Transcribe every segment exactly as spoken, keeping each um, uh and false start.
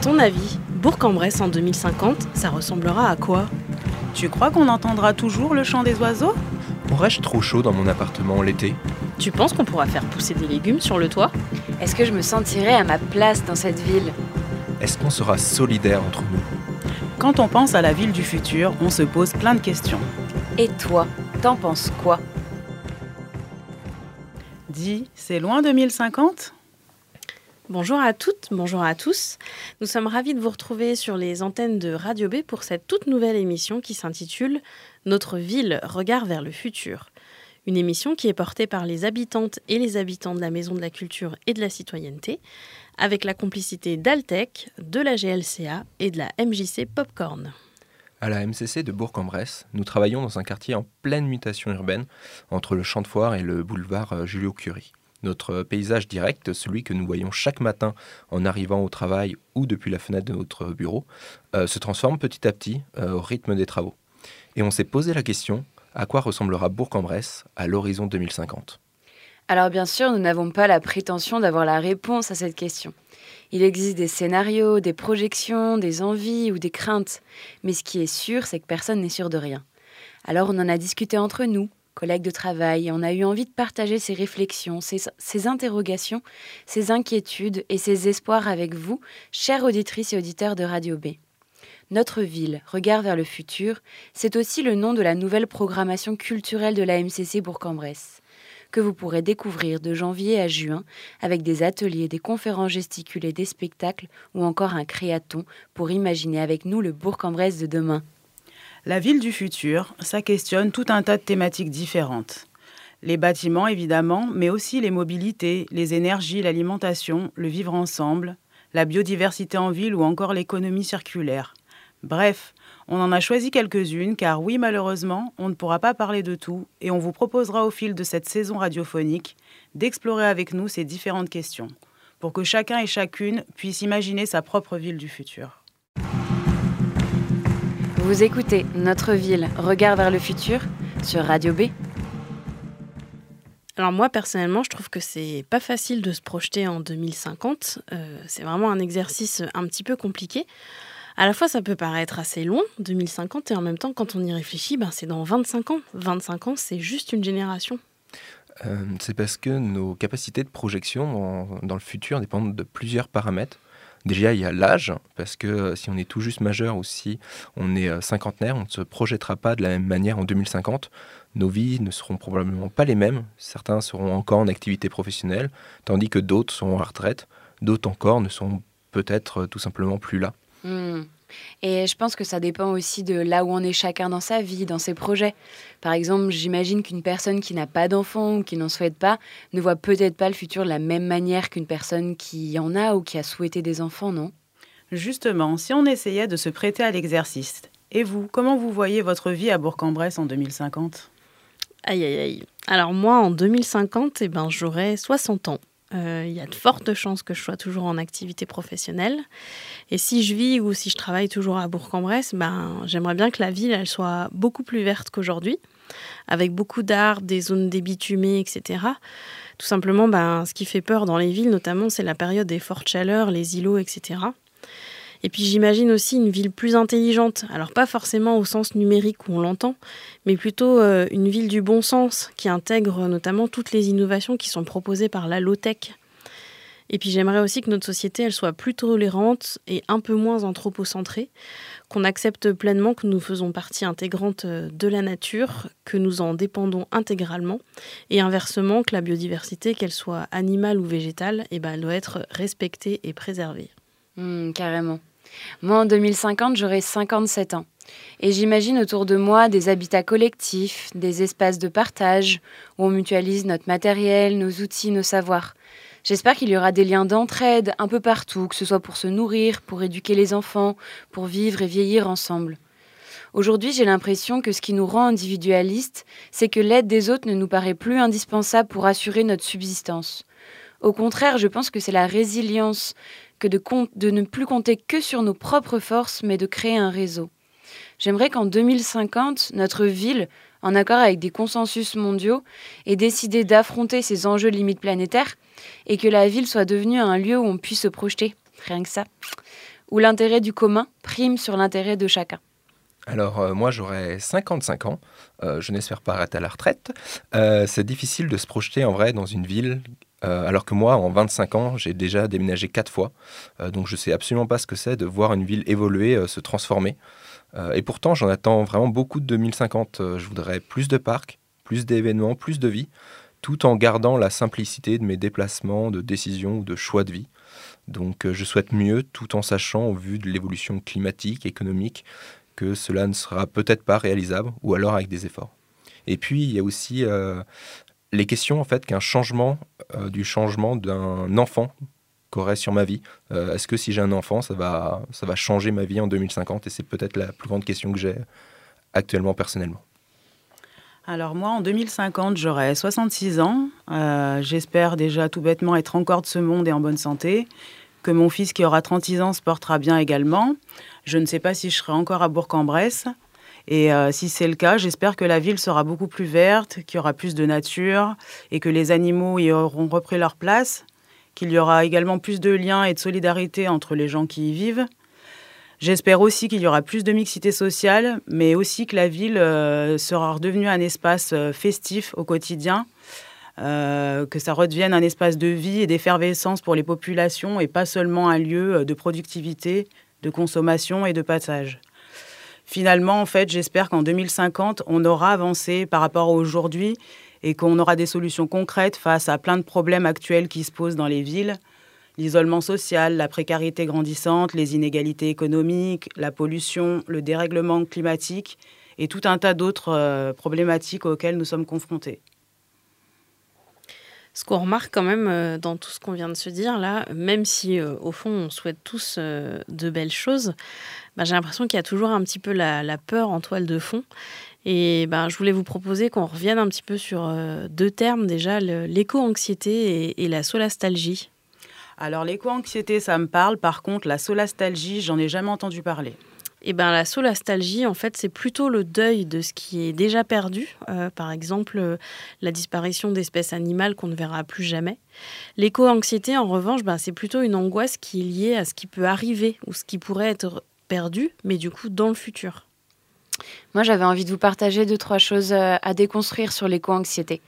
ton avis, Bourg-en-Bresse en deux mille cinquante, ça ressemblera à quoi ? Tu crois qu'on entendra toujours le chant des oiseaux ? Aurais-je trop chaud dans mon appartement l'été ? Tu penses qu'on pourra faire pousser des légumes sur le toit ? Est-ce que je me sentirai à ma place dans cette ville ? Est-ce qu'on sera solidaires entre nous ? Quand on pense à la ville du futur, on se pose plein de questions. Et toi, t'en penses quoi ? Dis, c'est loin deux mille cinquante ? Bonjour à toutes, bonjour à tous. Nous sommes ravis de vous retrouver sur les antennes de Radio B pour cette toute nouvelle émission qui s'intitule « Notre ville, regard vers le futur ». Une émission qui est portée par les habitantes et les habitants de la Maison de la Culture et de la Citoyenneté, avec la complicité d'Altec, de la G L C A et de la M J C Popcorn. À la M C C de Bourg-en-Bresse, nous travaillons dans un quartier en pleine mutation urbaine, entre le Champ de Foire et le boulevard Julio-Curie. Notre paysage direct, celui que nous voyons chaque matin en arrivant au travail ou depuis la fenêtre de notre bureau, euh, se transforme petit à petit euh, au rythme des travaux. Et on s'est posé la question, à quoi ressemblera Bourg-en-Bresse à l'horizon deux mille cinquante ? Alors bien sûr, nous n'avons pas la prétention d'avoir la réponse à cette question. Il existe des scénarios, des projections, des envies ou des craintes. Mais ce qui est sûr, c'est que personne n'est sûr de rien. Alors on en a discuté entre nous, collègues de travail, et on a eu envie de partager ces réflexions, ces, ces interrogations, ces inquiétudes et ces espoirs avec vous, chères auditrices et auditeurs de Radio B. Notre ville, regard vers le futur, c'est aussi le nom de la nouvelle programmation culturelle de la M C C Bourg-en-Bresse, que vous pourrez découvrir de janvier à juin avec des ateliers, des conférences gesticulées, des spectacles ou encore un créaton pour imaginer avec nous le Bourg-en-Bresse de demain. La ville du futur, ça questionne tout un tas de thématiques différentes. Les bâtiments, évidemment, mais aussi les mobilités, les énergies, l'alimentation, le vivre ensemble, la biodiversité en ville ou encore l'économie circulaire. Bref, on en a choisi quelques-unes car oui, malheureusement, on ne pourra pas parler de tout et on vous proposera au fil de cette saison radiophonique d'explorer avec nous ces différentes questions pour que chacun et chacune puisse imaginer sa propre ville du futur. Vous écoutez Notre ville, regard vers le futur sur Radio B. Alors moi, personnellement, je trouve que c'est pas facile de se projeter en deux mille cinquante. Euh, c'est vraiment un exercice un petit peu compliqué. À la fois, ça peut paraître assez loin, deux mille cinquante, et en même temps, quand on y réfléchit, ben, c'est dans vingt-cinq ans. vingt-cinq ans, c'est juste une génération. Euh, c'est parce que nos capacités de projection en, dans le futur dépendent de plusieurs paramètres. Déjà, il y a l'âge, parce que si on est tout juste majeur ou si on est cinquantenaire, on ne se projettera pas de la même manière en deux mille cinquante. Nos vies ne seront probablement pas les mêmes. Certains seront encore en activité professionnelle, tandis que d'autres seront à la retraite. D'autres encore ne sont peut-être tout simplement plus là. Mmh. Et je pense que ça dépend aussi de là où on est chacun dans sa vie, dans ses projets. Par exemple, j'imagine qu'une personne qui n'a pas d'enfant ou qui n'en souhaite pas ne voit peut-être pas le futur de la même manière qu'une personne qui en a ou qui a souhaité des enfants, non ? Justement, si on essayait de se prêter à l'exercice, et vous, comment vous voyez votre vie à Bourg-en-Bresse en deux mille cinquante ? Aïe, aïe, aïe. Alors moi, en deux mille cinquante, eh ben, j'aurai soixante ans. Il euh, y a de fortes chances que je sois toujours en activité professionnelle. Et si je vis ou si je travaille toujours à Bourg-en-Bresse, ben, j'aimerais bien que la ville elle soit beaucoup plus verte qu'aujourd'hui, avec beaucoup d'arbres, des zones débitumées, et cetera. Tout simplement, ben, ce qui fait peur dans les villes, notamment, c'est la période des fortes chaleurs, les îlots, et cetera. Et puis j'imagine aussi une ville plus intelligente. Alors pas forcément au sens numérique où on l'entend, mais plutôt euh, une ville du bon sens qui intègre notamment toutes les innovations qui sont proposées par la low-tech. Et puis j'aimerais aussi que notre société elle soit plus tolérante et un peu moins anthropocentrée, qu'on accepte pleinement que nous faisons partie intégrante de la nature, que nous en dépendons intégralement, et inversement que la biodiversité, qu'elle soit animale ou végétale, eh ben, elle doit être respectée et préservée. Mmh, carrément. Moi, en deux mille cinquante, j'aurai cinquante-sept ans. Et j'imagine autour de moi des habitats collectifs, des espaces de partage, où on mutualise notre matériel, nos outils, nos savoirs. J'espère qu'il y aura des liens d'entraide un peu partout, que ce soit pour se nourrir, pour éduquer les enfants, pour vivre et vieillir ensemble. Aujourd'hui, j'ai l'impression que ce qui nous rend individualistes, c'est que l'aide des autres ne nous paraît plus indispensable pour assurer notre subsistance. Au contraire, je pense que c'est la résilience que de, com- de ne plus compter que sur nos propres forces, mais de créer un réseau. J'aimerais qu'en deux mille cinquante, notre ville, en accord avec des consensus mondiaux, ait décidé d'affronter ces enjeux limites planétaires et que la ville soit devenue un lieu où on puisse se projeter. Rien que ça. où l'intérêt du commun prime sur l'intérêt de chacun? Alors, euh, moi, j'aurai cinquante-cinq ans. Euh, je n'espère pas arrêter à la retraite. Euh, c'est difficile de se projeter en vrai dans une ville, euh, alors que moi, en vingt-cinq ans, j'ai déjà déménagé quatre fois. Euh, donc, je ne sais absolument pas ce que c'est de voir une ville évoluer, euh, se transformer. Euh, et pourtant, j'en attends vraiment beaucoup de deux mille cinquante. Euh, je voudrais plus de parcs, plus d'événements, plus de vie, tout en gardant la simplicité de mes déplacements, de décisions ou de choix de vie. Donc, euh, je souhaite mieux, tout en sachant, au vu de l'évolution climatique, économique, que cela ne sera peut-être pas réalisable, ou alors avec des efforts. Et puis, il y a aussi euh, les questions en fait, qu'un changement, euh, du changement d'un enfant qu'aurait sur ma vie. Euh, est-ce que si j'ai un enfant, ça va, ça va changer ma vie en deux mille cinquante? Et c'est peut-être la plus grande question que j'ai actuellement personnellement. Alors moi, en deux mille cinquante, j'aurai soixante-six ans. Euh, j'espère déjà tout bêtement être encore de ce monde et en bonne santé, que mon fils qui aura trente-six ans se portera bien également. Je ne sais pas si je serai encore à Bourg-en-Bresse. Et euh, si c'est le cas, j'espère que la ville sera beaucoup plus verte, qu'il y aura plus de nature et que les animaux y auront repris leur place, qu'il y aura également plus de liens et de solidarité entre les gens qui y vivent. J'espère aussi qu'il y aura plus de mixité sociale, mais aussi que la ville euh, sera redevenue un espace euh, festif au quotidien, Euh, que ça redevienne un espace de vie et d'effervescence pour les populations et pas seulement un lieu de productivité, de consommation et de passage. Finalement, en fait, j'espère qu'en deux mille cinquante, on aura avancé par rapport à aujourd'hui et qu'on aura des solutions concrètes face à plein de problèmes actuels qui se posent dans les villes. L'isolement social, la précarité grandissante, les inégalités économiques, la pollution, le dérèglement climatique et tout un tas d'autres euh, problématiques auxquelles nous sommes confrontés. Ce qu'on remarque quand même euh, dans tout ce qu'on vient de se dire là, même si euh, au fond on souhaite tous euh, de belles choses, bah, j'ai l'impression qu'il y a toujours un petit peu la, la peur en toile de fond. Et bah, je voulais vous proposer qu'on revienne un petit peu sur euh, deux termes déjà, le, l'éco-anxiété et, et la solastalgie. Alors l'éco-anxiété, ça me parle. Par contre, la solastalgie, j'en ai jamais entendu parler. Et ben la solastalgie, en fait, c'est plutôt le deuil de ce qui est déjà perdu. Euh, par exemple, euh, la disparition d'espèces animales qu'on ne verra plus jamais. L'éco-anxiété, en revanche, ben, c'est plutôt une angoisse qui est liée à ce qui peut arriver ou ce qui pourrait être perdu, mais du coup dans le futur. Moi, j'avais envie de vous partager deux, trois choses à déconstruire sur l'éco-anxiété.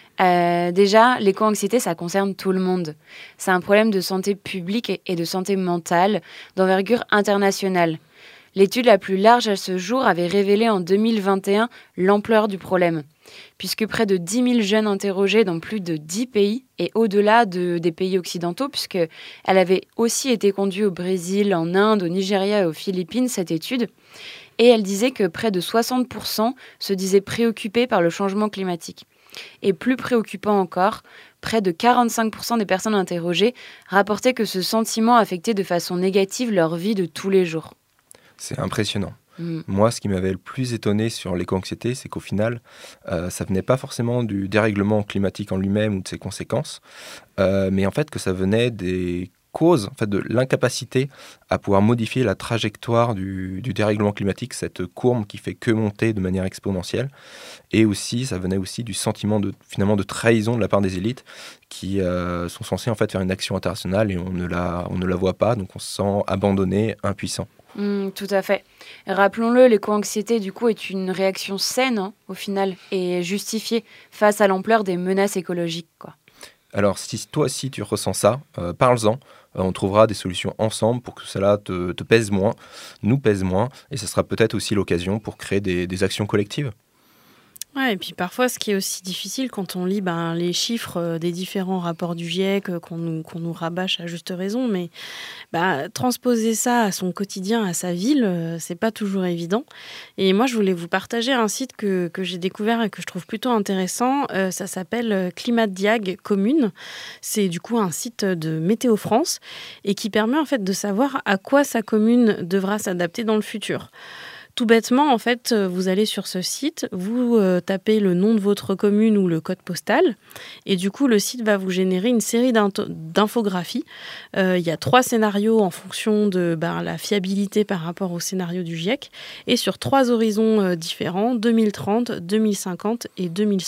Euh, déjà, l'éco-anxiété, ça concerne tout le monde. C'est un problème de santé publique et de santé mentale d'envergure internationale. L'étude la plus large à ce jour avait révélé en deux mille vingt et un l'ampleur du problème, puisque près de dix mille jeunes interrogés dans plus de dix pays et au-delà de, des pays occidentaux, puisqu'elle avait aussi été conduite au Brésil, en Inde, au Nigeria et aux Philippines, cette étude. Et elle disait que près de soixante pour cent se disaient préoccupés par le changement climatique. Et plus préoccupant encore, près de quarante-cinq pour cent des personnes interrogées rapportaient que ce sentiment affectait de façon négative leur vie de tous les jours. C'est impressionnant. Mmh. Moi, ce qui m'avait le plus étonné sur l'éco-anxiété, c'est qu'au final, euh, ça venait pas forcément du dérèglement climatique en lui-même ou de ses conséquences, euh, mais en fait que ça venait des causes, en fait, de l'incapacité à pouvoir modifier la trajectoire du, du dérèglement climatique, cette courbe qui fait que monter de manière exponentielle. Et aussi, ça venait aussi du sentiment de, finalement, de trahison de la part des élites qui euh, sont censées en fait faire une action internationale et on ne la, on ne la voit pas, donc on se sent abandonné, impuissant. Mmh, tout à fait. Rappelons-le, l'éco-anxiété, du coup, est une réaction saine, hein, au final, et justifiée face à l'ampleur des menaces écologiques, quoi. Alors, si toi aussi tu ressens ça, euh, parle-en. Euh, on trouvera des solutions ensemble pour que cela te, te pèse moins, nous pèse moins, et ce sera peut-être aussi l'occasion pour créer des, des actions collectives. Ouais, et puis parfois, ce qui est aussi difficile quand on lit ben, les chiffres des différents rapports du GIEC qu'on nous, qu'on nous rabâche à juste raison, mais ben, transposer ça à son quotidien, à sa ville, c'est pas toujours évident. Et moi, je voulais vous partager un site que, que j'ai découvert et que je trouve plutôt intéressant. Euh, ça s'appelle Climatdiag Commune. C'est du coup un site de Météo France et qui permet en fait de savoir à quoi sa commune devra s'adapter dans le futur. Tout bêtement, en fait, vous allez sur ce site, vous euh, tapez le nom de votre commune ou le code postal, et du coup, le site va vous générer une série d'infographies. Euh, il y a trois scénarios en fonction de ben, la fiabilité par rapport au scénario du GIEC, et sur trois horizons euh, différents, deux mille trente, deux mille cinquante et deux mille cent.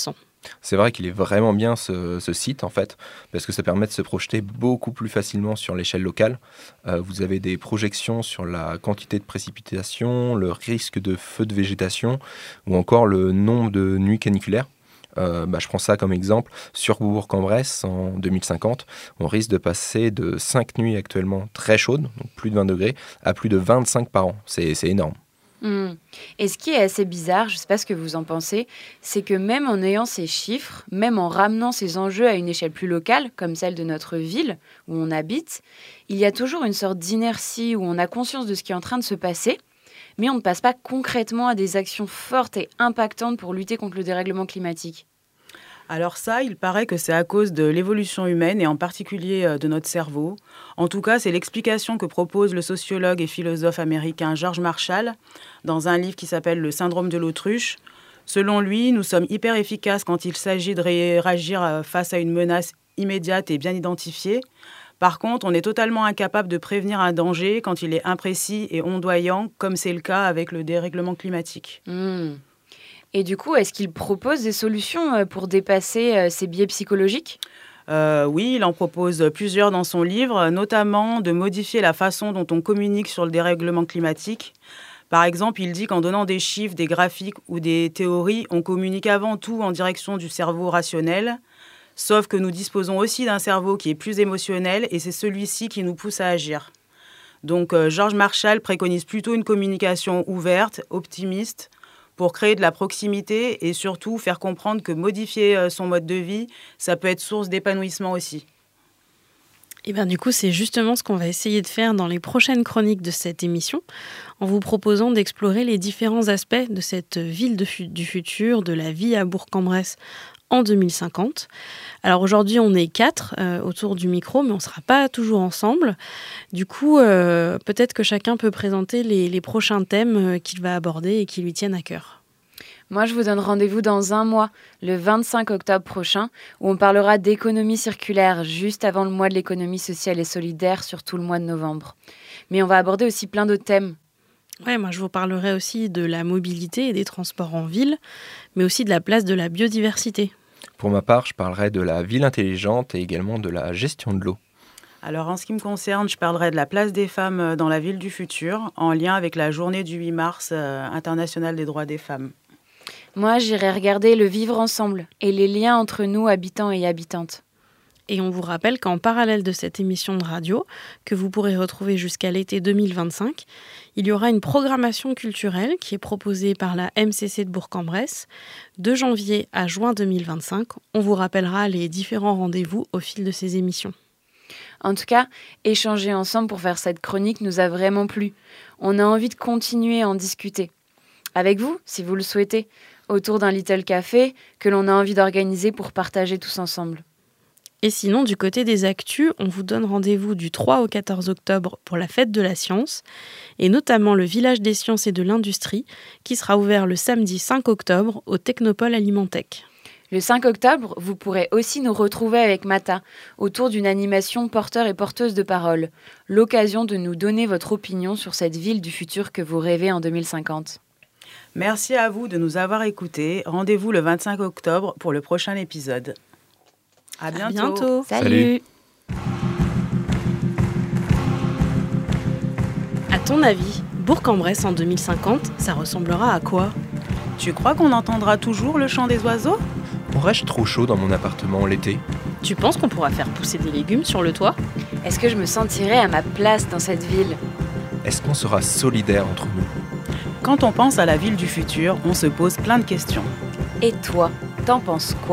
C'est vrai qu'il est vraiment bien ce, ce site en fait, parce que ça permet de se projeter beaucoup plus facilement sur l'échelle locale. Euh, vous avez des projections sur la quantité de précipitations, le risque de feux de végétation ou encore le nombre de nuits caniculaires. Euh, bah, je prends ça comme exemple. Sur Bourg-en-Bresse, en deux mille cinquante, on risque de passer de cinq nuits actuellement très chaudes, donc plus de vingt degrés, à plus de vingt-cinq par an. C'est, c'est énorme. Mmh. Et ce qui est assez bizarre, je ne sais pas ce que vous en pensez, c'est que même en ayant ces chiffres, même en ramenant ces enjeux à une échelle plus locale, comme celle de notre ville où on habite, il y a toujours une sorte d'inertie où on a conscience de ce qui est en train de se passer, mais on ne passe pas concrètement à des actions fortes et impactantes pour lutter contre le dérèglement climatique. Alors ça, il paraît que c'est à cause de l'évolution humaine et en particulier de notre cerveau. En tout cas, c'est l'explication que propose le sociologue et philosophe américain George Marshall dans un livre qui s'appelle « Le syndrome de l'autruche ». Selon lui, nous sommes hyper efficaces quand il s'agit de réagir face à une menace immédiate et bien identifiée. Par contre, on est totalement incapable de prévenir un danger quand il est imprécis et ondoyant, comme c'est le cas avec le dérèglement climatique. Mmh. Et du coup, est-ce qu'il propose des solutions pour dépasser ces biais psychologiques ? Euh, oui, il en propose plusieurs dans son livre, notamment de modifier la façon dont on communique sur le dérèglement climatique. Par exemple, il dit qu'en donnant des chiffres, des graphiques ou des théories, on communique avant tout en direction du cerveau rationnel, sauf que nous disposons aussi d'un cerveau qui est plus émotionnel et c'est celui-ci qui nous pousse à agir. Donc, euh, George Marshall préconise plutôt une communication ouverte, optimiste, pour créer de la proximité et surtout faire comprendre que modifier son mode de vie, ça peut être source d'épanouissement aussi. Et bien du coup, c'est justement ce qu'on va essayer de faire dans les prochaines chroniques de cette émission, en vous proposant d'explorer les différents aspects de cette ville de fu- du futur, de la vie à Bourg-en-Bresse en deux mille cinquante. Alors aujourd'hui, on est quatre euh, autour du micro, mais on ne sera pas toujours ensemble. Du coup, euh, peut-être que chacun peut présenter les, les prochains thèmes euh, qu'il va aborder et qui lui tiennent à cœur. Moi, je vous donne rendez-vous dans un mois, le vingt-cinq octobre prochain, où on parlera d'économie circulaire, juste avant le mois de l'économie sociale et solidaire, sur tout le mois de novembre. Mais on va aborder aussi plein d'autres thèmes. Ouais, moi, je vous parlerai aussi de la mobilité et des transports en ville, mais aussi de la place de la biodiversité. Pour ma part, je parlerai de la ville intelligente et également de la gestion de l'eau. Alors, en ce qui me concerne, je parlerai de la place des femmes dans la ville du futur, en lien avec la journée du huit mars euh, internationale des droits des femmes. Moi, j'irai regarder le vivre ensemble et les liens entre nous, habitants et habitantes. Et on vous rappelle qu'en parallèle de cette émission de radio, que vous pourrez retrouver jusqu'à l'été deux mille vingt-cinq, il y aura une programmation culturelle qui est proposée par la M C C de Bourg-en-Bresse de janvier à juin deux mille vingt-cinq. On vous rappellera les différents rendez-vous au fil de ces émissions. En tout cas, échanger ensemble pour faire cette chronique nous a vraiment plu. On a envie de continuer à en discuter. Avec vous, si vous le souhaitez, autour d'un Little Café que l'on a envie d'organiser pour partager tous ensemble. Et sinon, du côté des actus, on vous donne rendez-vous du trois au quatorze octobre pour la fête de la science, et notamment le village des sciences et de l'industrie, qui sera ouvert le samedi cinq octobre au Technopole Alimentech. Le cinq octobre, vous pourrez aussi nous retrouver avec Mata, autour d'une animation porteur et porteuse de parole, l'occasion de nous donner votre opinion sur cette ville du futur que vous rêvez en deux mille cinquante. Merci à vous de nous avoir écoutés. Rendez-vous le vingt-cinq octobre pour le prochain épisode. À bientôt. À bientôt. Salut. Salut. À ton avis, Bourg-en-Bresse en deux mille cinquante, ça ressemblera à quoi ? Tu crois qu'on entendra toujours le chant des oiseaux ? Aurais-je trop chaud dans mon appartement l'été ? Tu penses qu'on pourra faire pousser des légumes sur le toit ? Est-ce que je me sentirai à ma place dans cette ville ? Est-ce qu'on sera solidaires entre nous ? Quand on pense à la ville du futur, on se pose plein de questions. Et toi, t'en penses quoi ?